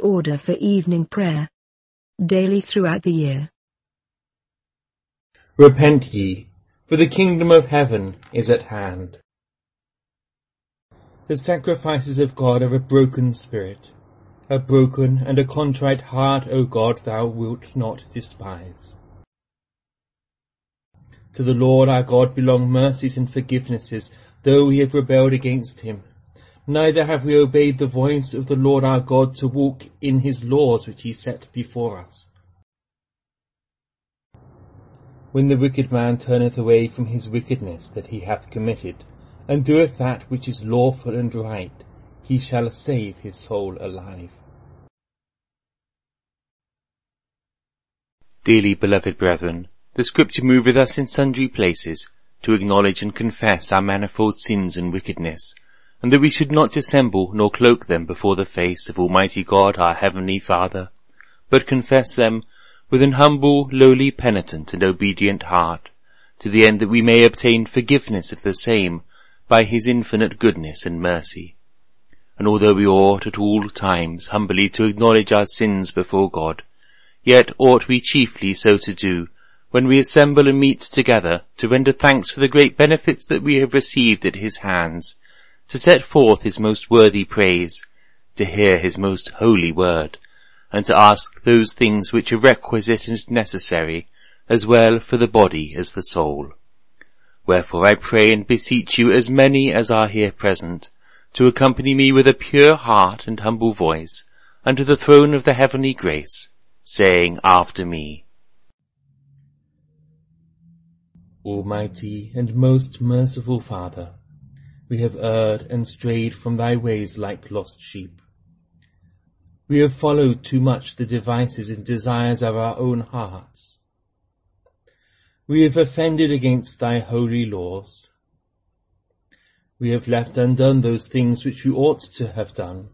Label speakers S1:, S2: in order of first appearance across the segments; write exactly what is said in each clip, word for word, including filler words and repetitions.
S1: order for evening prayer. Daily throughout the year.
S2: Repent ye, for the kingdom of heaven is at hand. The sacrifices of God are a broken spirit. A broken and a contrite heart, O God, thou wilt not despise. To the Lord our God belong mercies and forgivenesses, though we have rebelled against him. Neither have we obeyed the voice of the Lord our God to walk in his laws which he set before us. When the wicked man turneth away from his wickedness that he hath committed, and doeth that which is lawful and right, he shall save his soul alive.
S3: Dearly beloved brethren, the Scripture moveth us in sundry places to acknowledge and confess our manifold sins and wickedness, and that we should not dissemble nor cloak them before the face of Almighty God our Heavenly Father, but confess them with an humble, lowly, penitent, and obedient heart, to the end that we may obtain forgiveness of the same by his infinite goodness and mercy. And although we ought at all times humbly to acknowledge our sins before God, yet ought we chiefly so to do when we assemble and meet together to render thanks for the great benefits that we have received at his hands, to set forth his most worthy praise, to hear his most holy word, and to ask those things which are requisite and necessary, as well for the body as the soul. Wherefore I pray and beseech you, as many as are here present, to accompany me with a pure heart and humble voice unto the throne of the heavenly grace, saying after me,
S2: Almighty and most merciful Father, we have erred and strayed from thy ways like lost sheep. We have followed too much the devices and desires of our own hearts. We have offended against thy holy laws. We have left undone those things which we ought to have done.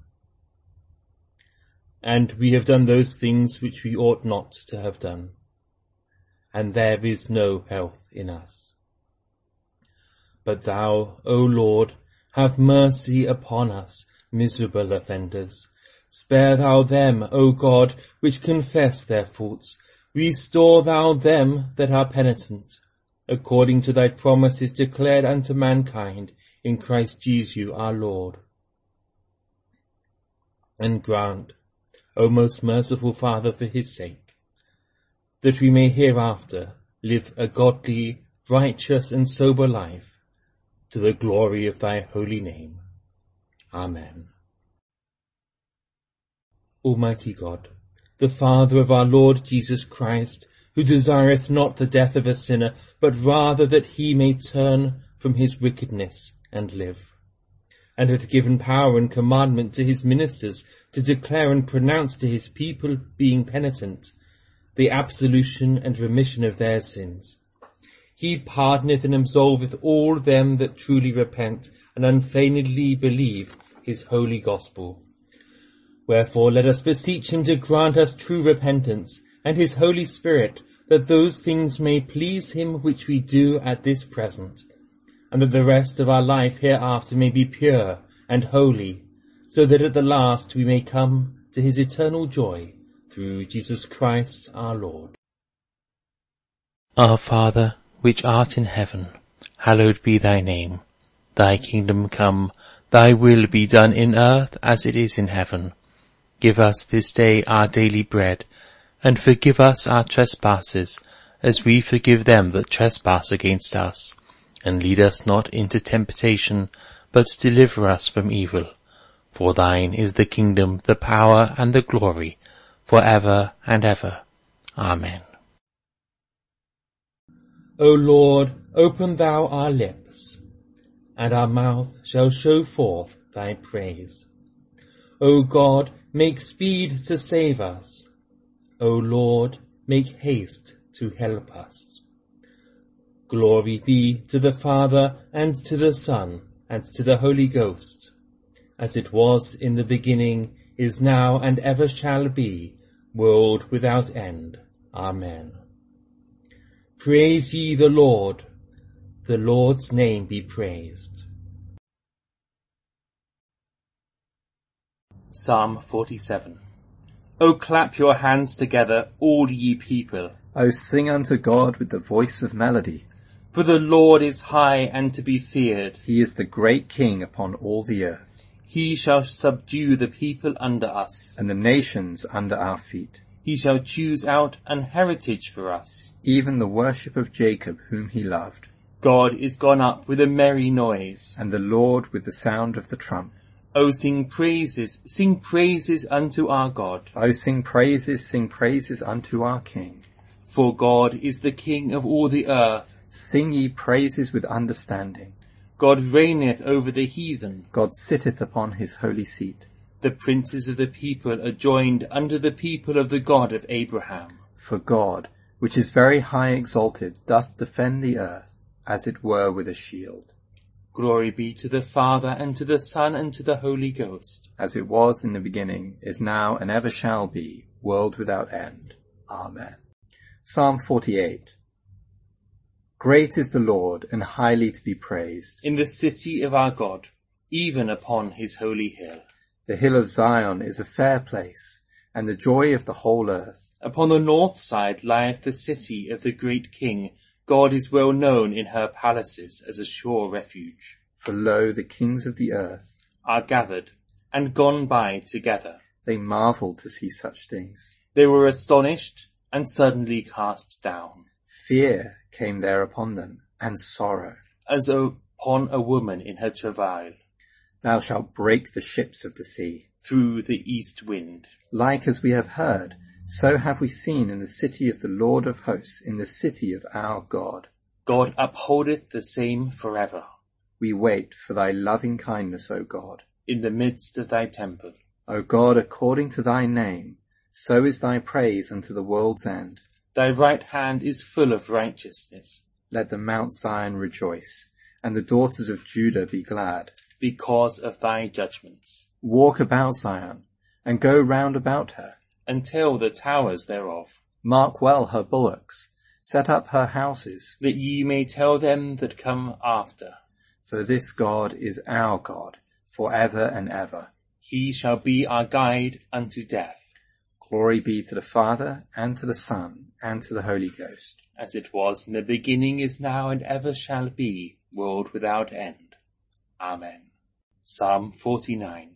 S2: And we have done those things which we ought not to have done. And there is no health in us. But thou, O Lord, have mercy upon us, miserable offenders. Spare thou them, O God, which confess their faults. Restore thou them that are penitent, according to thy promises declared unto mankind in Christ Jesus our Lord. And grant, O most merciful Father, for his sake, that we may hereafter live a godly, righteous, and sober life, to the glory of thy holy name. Amen. Almighty God, the Father of our Lord Jesus Christ, who desireth not the death of a sinner, but rather that he may turn from his wickedness and live, and hath given power and commandment to his ministers to declare and pronounce to his people, being penitent, the absolution and remission of their sins. He pardoneth and absolveth all them that truly repent and unfeignedly believe his holy gospel. Wherefore let us beseech him to grant us true repentance and his Holy Spirit, that those things may please him which we do at this present, and that the rest of our life hereafter may be pure and holy, so that at the last we may come to his eternal joy, through Jesus Christ our Lord.
S3: Our Father, which art in heaven, hallowed be thy name. Thy kingdom come, thy will be done in earth as it is in heaven. Give us this day our daily bread, and forgive us our trespasses, as we forgive them that trespass against us. And lead us not into temptation, but deliver us from evil. For thine is the kingdom, the power, and the glory, for ever and ever. Amen.
S2: O Lord, open thou our lips, and our mouth shall show forth thy praise. O God, make speed to save us. O Lord, make haste to help us. Glory be to the Father, and to the Son, and to the Holy Ghost, as it was in the beginning, is now, and ever shall be, world without end. Amen. Praise ye the Lord. The Lord's name be praised.
S3: Psalm forty-seven.
S2: O clap your hands together, all ye people.
S4: O sing unto God with the voice of melody.
S2: For the Lord is high and to be feared.
S4: He is the great King upon all the earth.
S2: He shall subdue the people under us,
S4: and the nations under our feet.
S2: He shall choose out an heritage for us,
S4: even the worship of Jacob whom he loved.
S2: God is gone up with a merry noise,
S4: and the Lord with the sound of the trump.
S2: O sing praises, sing praises unto our God.
S4: O sing praises, sing praises unto our King.
S2: For God is the King of all the earth.
S4: Sing ye praises with understanding.
S2: God reigneth over the heathen.
S4: God sitteth upon his holy seat.
S2: The princes of the people are joined under the people of the God of Abraham.
S4: For God, which is very high exalted, doth defend the earth, as it were with a shield.
S2: Glory be to the Father, and to the Son, and to the Holy Ghost.
S4: As it was in the beginning, is now, and ever shall be, world without end. Amen. Psalm forty-eight. Great is the Lord, and highly to be praised.
S2: In the city of our God, even upon his holy hill.
S4: The hill of Zion is a fair place, and the joy of the whole earth.
S2: Upon the north side lieth the city of the great King. God is well known in her palaces as a sure refuge.
S4: For lo, the kings of the earth
S2: are gathered, and gone by together.
S4: They marveled to see such things.
S2: They were astonished, and suddenly cast down.
S4: Fear came there upon them, and sorrow.
S2: As upon a woman in her travail.
S4: Thou shalt break the ships of the sea.
S2: Through the east wind.
S4: Like as we have heard, so have we seen in the city of the Lord of hosts, in the city of our God.
S2: God upholdeth the same forever.
S4: We wait for thy loving kindness, O God.
S2: In the midst of thy temple.
S4: O God, according to thy name, so is thy praise unto the world's end.
S2: Thy right hand is full of righteousness.
S4: Let the Mount Zion rejoice, and the daughters of Judah be glad.
S2: Because of thy judgments.
S4: Walk about Zion, and go round about her.
S2: Until the towers thereof.
S4: Mark well her bullocks, set up her houses.
S2: That ye may tell them that come after.
S4: For this God is our God, for ever and ever.
S2: He shall be our guide unto death.
S4: Glory be to the Father, and to the Son, and to the Holy Ghost.
S2: As it was in the beginning, is now, and ever shall be, world without end. Amen. Psalm forty-nine.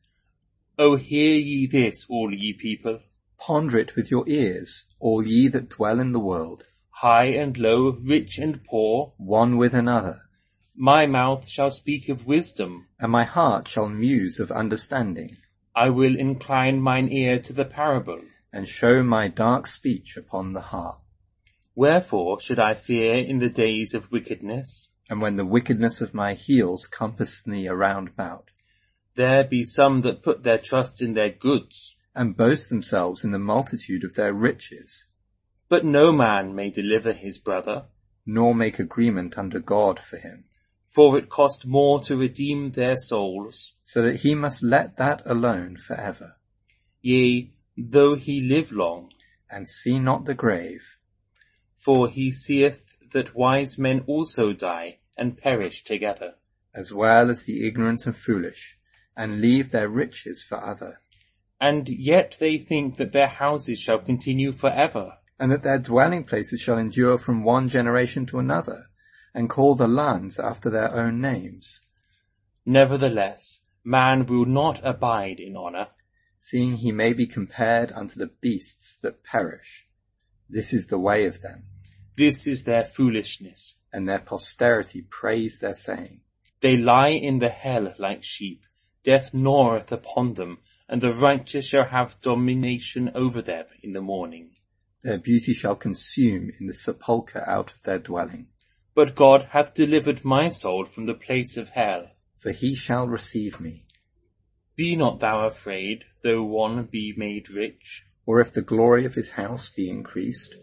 S2: O hear ye this, all ye people.
S4: Ponder it with your ears, all ye that dwell in the world.
S2: High and low, rich and poor,
S4: one with another.
S2: My mouth shall speak of wisdom,
S4: and my heart shall muse of understanding.
S2: I will incline mine ear to the parable,
S4: and show my dark speech upon the harp.
S2: Wherefore should I fear in the days of wickedness?
S4: And when the wickedness of my heels compassed me around about.
S2: There be some that put their trust in their goods,
S4: and boast themselves in the multitude of their riches.
S2: But no man may deliver his brother,
S4: nor make agreement under God for him.
S2: For it cost more to redeem their souls,
S4: so that he must let that alone for ever.
S2: Yea, though he live long,
S4: and see not the grave.
S2: For he seeth that wise men also die, and perish together.
S4: As well as the ignorant and foolish, and leave their riches for other.
S2: And yet they think that their houses shall continue for ever.
S4: And that their dwelling places shall endure from one generation to another, and call the lands after their own names.
S2: Nevertheless, man will not abide in honour,
S4: seeing he may be compared unto the beasts that perish. This is the way of them.
S2: This is their foolishness.
S4: And their posterity praise their saying.
S2: They lie in the hell like sheep. Death gnaweth upon them, and the righteous shall have domination over them in the morning.
S4: Their beauty shall consume in the sepulchre out of their dwelling.
S2: But God hath delivered my soul from the place of hell.
S4: For he shall receive me.
S2: Be not thou afraid, though one be made rich.
S4: Or if the glory of his house be increased.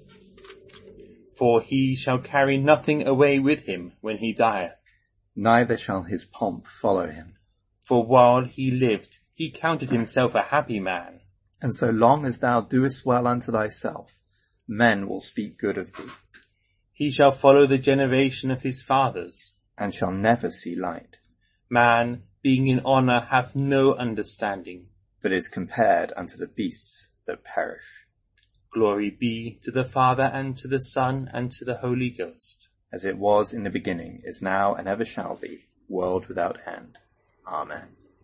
S2: For he shall carry nothing away with him when he dieth.
S4: Neither shall his pomp follow him.
S2: For while he lived, he counted himself a happy man.
S4: And so long as thou doest well unto thyself, men will speak good of thee.
S2: He shall follow the generation of his fathers,
S4: and shall never see light.
S2: Man, being in honour, hath no understanding,
S4: but is compared unto the beasts that perish.
S2: Glory be to the Father, and to the Son, and to the Holy Ghost.
S4: As it was in the beginning, is now, and ever shall be, world without end. Amen.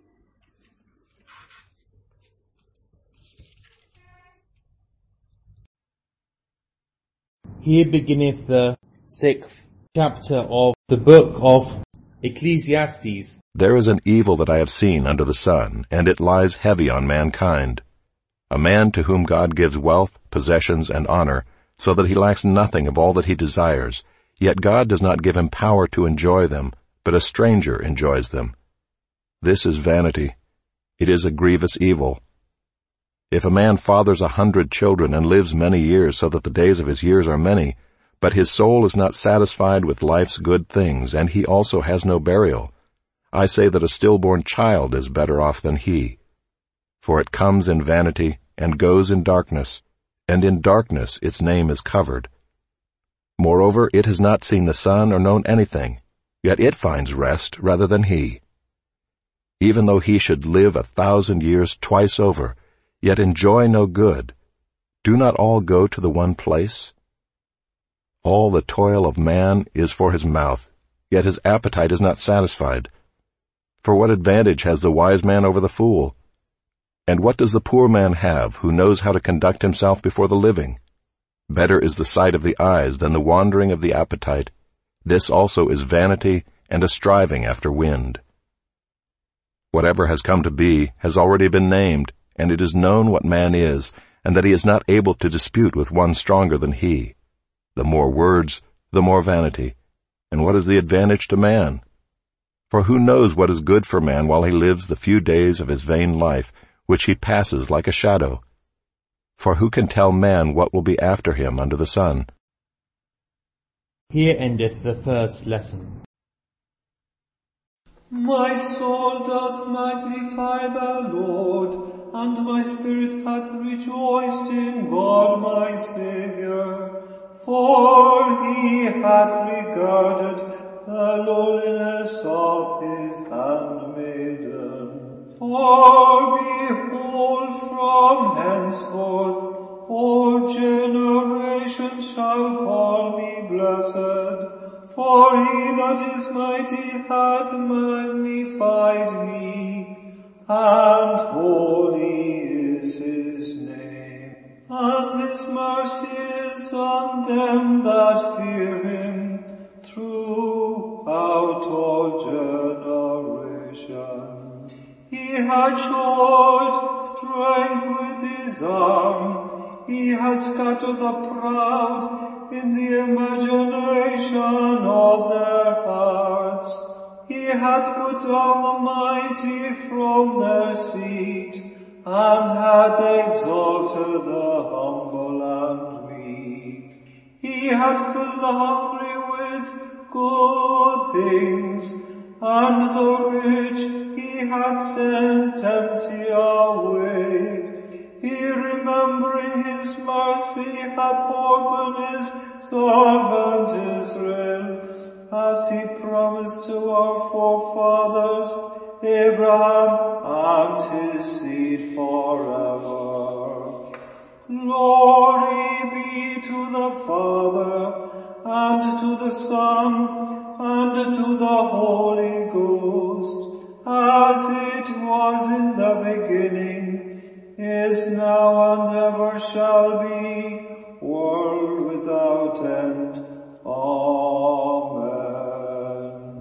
S2: Here beginneth the sixth chapter of the book of Ecclesiastes.
S5: There is an evil that I have seen under the sun, and it lies heavy on mankind. A man to whom God gives wealth, possessions, and honor, so that he lacks nothing of all that he desires, yet God does not give him power to enjoy them, but a stranger enjoys them. This is vanity. It is a grievous evil. If a man fathers a hundred children and lives many years, so that the days of his years are many, but his soul is not satisfied with life's good things, and he also has no burial, I say that a stillborn child is better off than he. For it comes in vanity, and goes in darkness, and in darkness its name is covered. Moreover, it has not seen the sun or known anything, yet it finds rest rather than he. Even though he should live a thousand years twice over, yet enjoy no good, do not all go to the one place? All the toil of man is for his mouth, yet his appetite is not satisfied. For what advantage has the wise man over the fool? And what does the poor man have, who knows how to conduct himself before the living? Better is the sight of the eyes than the wandering of the appetite. This also is vanity and a striving after wind. Whatever has come to be has already been named, and it is known what man is, and that he is not able to dispute with one stronger than he. The more words, the more vanity. And what is the advantage to man? For who knows what is good for man while he lives the few days of his vain life, which he passes like a shadow? For who can tell man what will be after him under the sun?
S2: Here endeth the first lesson.
S6: My soul doth magnify the Lord, and my spirit hath rejoiced in God my Saviour. For he hath regarded the lowliness of his handmaiden. For behold, from henceforth all generations shall call me blessed. For he that is mighty hath magnified me, and holy is his name. And his mercy is on them that fear him throughout all generations. He hath showed strength with his arm. He hath scattered the proud in the imagination of their hearts. He hath put down the mighty from their seat, and hath exalted the humble and meek. He hath filled the hungry with good things, and the rich he hath sent empty away. He, remembering his mercy, hath opened his servant Israel, as he promised to our forefathers, Abraham and his seed forever. Glory be to the Father, and to the Son, and to the Holy Ghost, as it was in the beginning, is now, and ever shall be, world without end. Amen.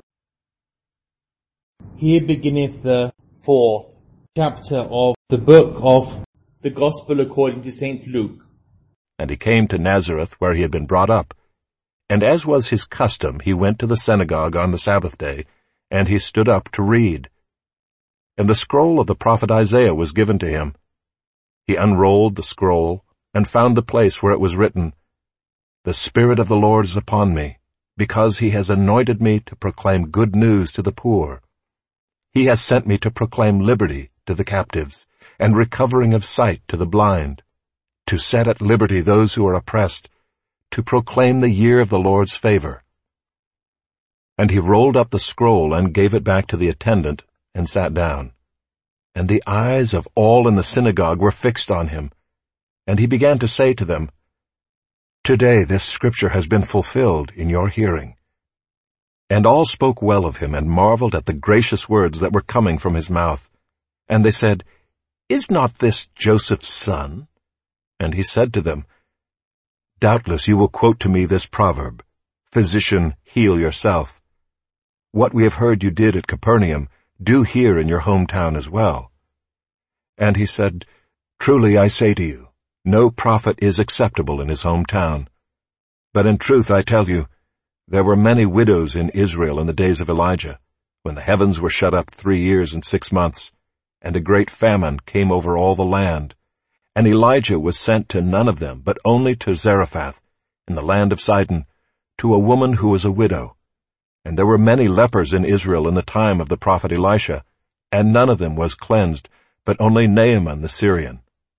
S2: Here beginneth the fourth chapter of the book of the Gospel according to Saint Luke.
S5: And he came to Nazareth, where he had been brought up. And as was his custom, he went to the synagogue on the Sabbath day, and he stood up to read. And the scroll of the prophet Isaiah was given to him. He unrolled the scroll, and found the place where it was written, The Spirit of the Lord is upon me, because he has anointed me to proclaim good news to the poor. He has sent me to proclaim liberty to the captives, and recovering of sight to the blind, to set at liberty those who are oppressed, to proclaim the year of the Lord's favor. And he rolled up the scroll and gave it back to the attendant, and sat down. And the eyes of all in the synagogue were fixed on him. And he began to say to them, "Today this scripture has been fulfilled in your hearing." And all spoke well of him and marveled at the gracious words that were coming from his mouth. And they said, "Is not this Joseph's son?" And he said to them, "Doubtless you will quote to me this proverb, 'Physician, heal yourself.' What we have heard you did at Capernaum, do here in your hometown as well." And he said, "Truly I say to you, no prophet is acceptable in his hometown. But in truth I tell you, there were many widows in Israel in the days of Elijah, when the heavens were shut up three years and six months, and a great famine came over all the land. And Elijah was sent to none of them, but only to Zarephath, in the land of Sidon, to a woman who was a widow. And there were many lepers in Israel in the time of the prophet Elisha, and none of them was cleansed, but only Naaman the Syrian."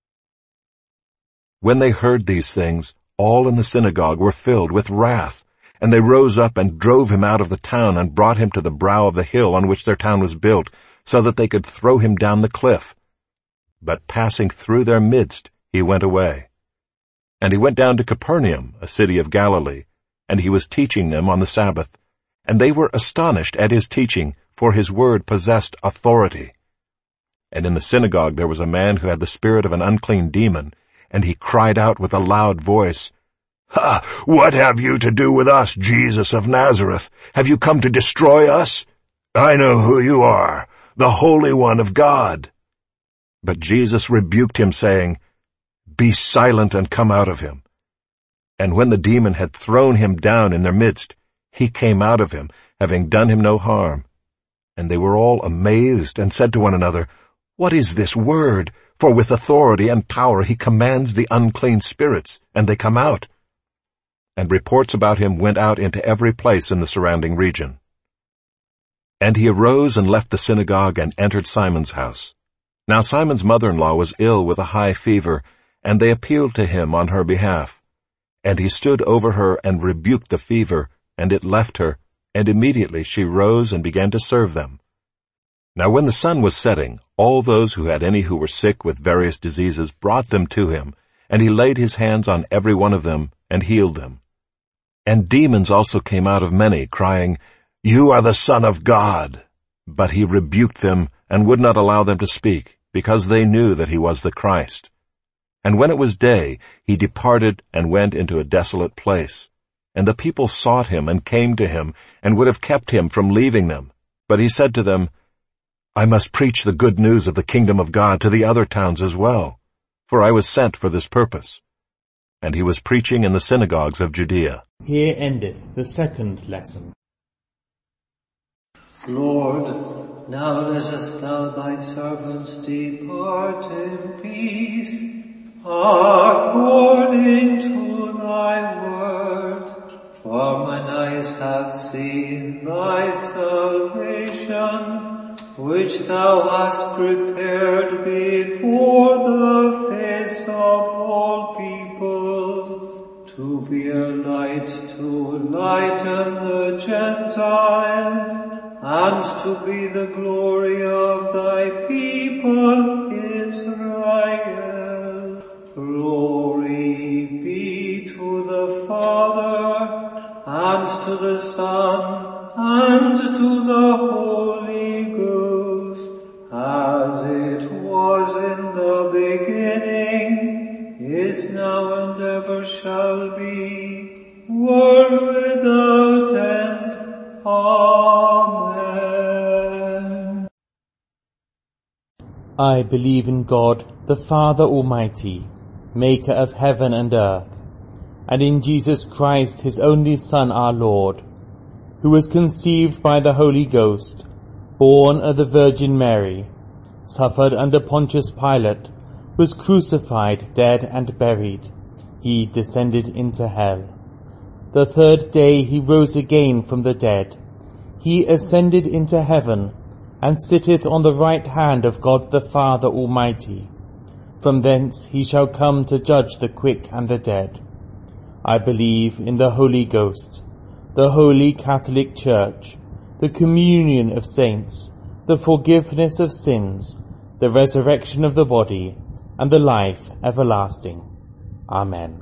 S5: When they heard these things, all in the synagogue were filled with wrath, and they rose up and drove him out of the town and brought him to the brow of the hill on which their town was built, so that they could throw him down the cliff. But passing through their midst, he went away. And he went down to Capernaum, a city of Galilee, and he was teaching them on the Sabbath. And they were astonished at his teaching, for his word possessed authority. And in the synagogue there was a man who had the spirit of an unclean demon, and he cried out with a loud voice, "Ha! What have you to do with us, Jesus of Nazareth? Have you come to destroy us? I know who you are, the Holy One of God." But Jesus rebuked him, saying, "Be silent and come out of him." And when the demon had thrown him down in their midst, he came out of him, having done him no harm. And they were all amazed, and said to one another, "What is this word? For with authority and power he commands the unclean spirits, and they come out." And reports about him went out into every place in the surrounding region. And he arose and left the synagogue and entered Simon's house. Now Simon's mother-in-law was ill with a high fever, and they appealed to him on her behalf. And he stood over her and rebuked the fever, and it left her, and immediately she rose and began to serve them. Now when the sun was setting, all those who had any who were sick with various diseases brought them to him, and he laid his hands on every one of them, and healed them. And demons also came out of many, crying, "You are the Son of God." But he rebuked them, and would not allow them to speak, because they knew that he was the Christ. And when it was day, he departed and went into a desolate place. And the people sought him and came to him, and would have kept him from leaving them. But he said to them, "I must preach the good news of the kingdom of God to the other towns as well, for I was sent for this purpose." And he was preaching in the synagogues of Judea.
S2: Here endeth the second lesson.
S6: Lord, now lettest thou thy servant depart in peace, according to thy word. For mine eyes have seen thy salvation, which thou hast prepared before the face of all peoples, to be a light to lighten the Gentiles, and to be the glory of thy people Israel. Glory be to the Father, and to the Son, and to the Holy Ghost, as it was in the beginning, is now, and ever shall be, world without end. Amen.
S2: I believe in God, the Father Almighty, maker of heaven and earth, and in Jesus Christ, his only Son, our Lord, who was conceived by the Holy Ghost, born of the Virgin Mary, suffered under Pontius Pilate, was crucified, dead, and buried. He descended into hell. The third day he rose again from the dead. He ascended into heaven, and sitteth on the right hand of God the Father Almighty. From thence he shall come to judge the quick and the dead. I believe in the Holy Ghost, the Holy Catholic Church, the communion of saints, the forgiveness of sins, the resurrection of the body, and the life everlasting. Amen.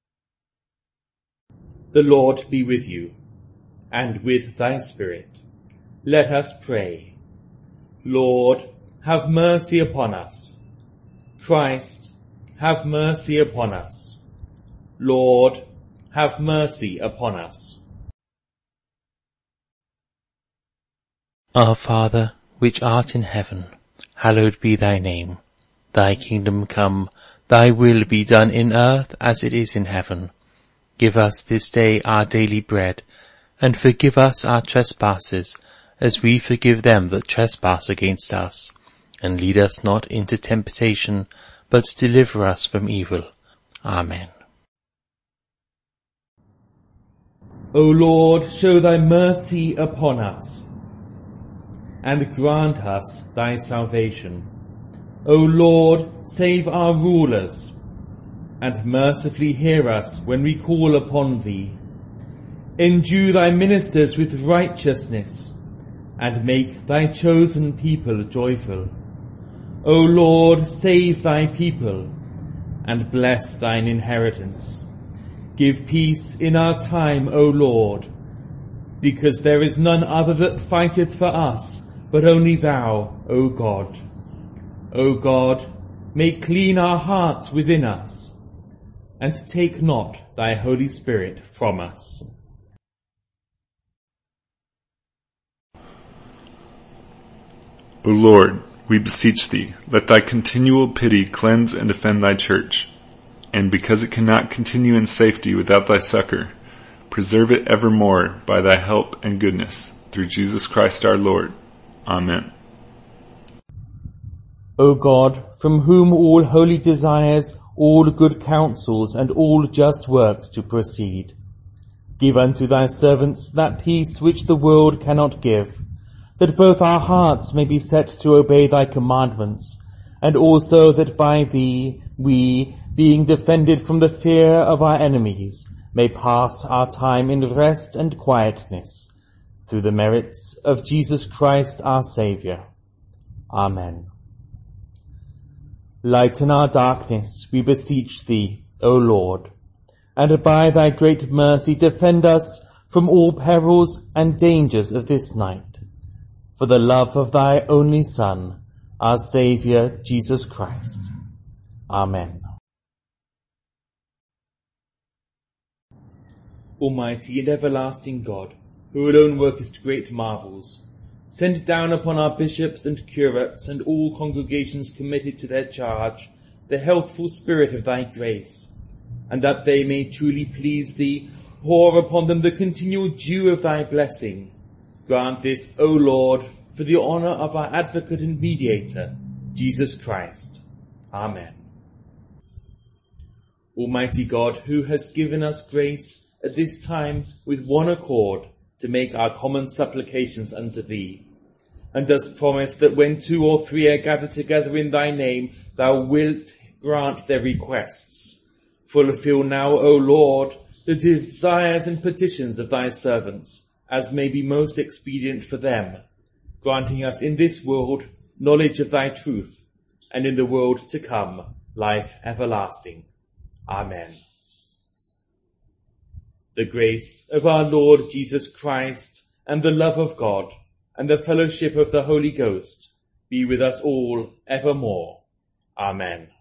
S2: The Lord be with you, and with thy spirit. Let us pray. Lord, have mercy upon us. Christ, have mercy upon us. Lord, have mercy upon us.
S3: Our Father, which art in heaven, hallowed be thy name. Thy kingdom come, thy will be done in earth as it is in heaven. Give us this day our daily bread, and forgive us our trespasses, as we forgive them that trespass against us. And lead us not into temptation, but deliver us from evil. Amen.
S2: O Lord, show thy mercy upon us, and grant us thy salvation. O Lord, save our rulers, and mercifully hear us when we call upon thee. Endue thy ministers with righteousness, and make thy chosen people joyful. O Lord, save thy people, and bless thine inheritance. Give peace in our time, O Lord, because there is none other that fighteth for us, but only thou, O God. O God, make clean our hearts within us, and take not thy Holy Spirit from us.
S7: O Lord, we beseech thee, let thy continual pity cleanse and defend thy church, and because it cannot continue in safety without thy succor, preserve it evermore by thy help and goodness, through Jesus Christ our Lord. Amen.
S2: O God, from whom all holy desires, all good counsels, and all just works to proceed, give unto thy servants that peace which the world cannot give, that both our hearts may be set to obey thy commandments, and also that by thee we, being defended from the fear of our enemies, may pass our time in rest and quietness, through the merits of Jesus Christ our Saviour. Amen. Lighten our darkness, we beseech thee, O Lord, and by thy great mercy defend us from all perils and dangers of this night, for the love of thy only Son, our Saviour, Jesus Christ. Amen. Almighty and everlasting God, who alone workest great marvels, send down upon our bishops and curates and all congregations committed to their charge the healthful spirit of thy grace, and that they may truly please thee, pour upon them the continual dew of thy blessing. Grant this, O Lord, for the honour of our advocate and mediator, Jesus Christ. Amen. Almighty God, who hast given us grace at this time with one accord to make our common supplications unto thee, and dost promise that when two or three are gathered together in thy name, thou wilt grant their requests. Fulfill now, O Lord, the desires and petitions of thy servants, as may be most expedient for them, granting us in this world knowledge of thy truth, and in the world to come life everlasting. Amen. The grace of our Lord Jesus Christ, and the love of God, and the fellowship of the Holy Ghost be with us all evermore. Amen.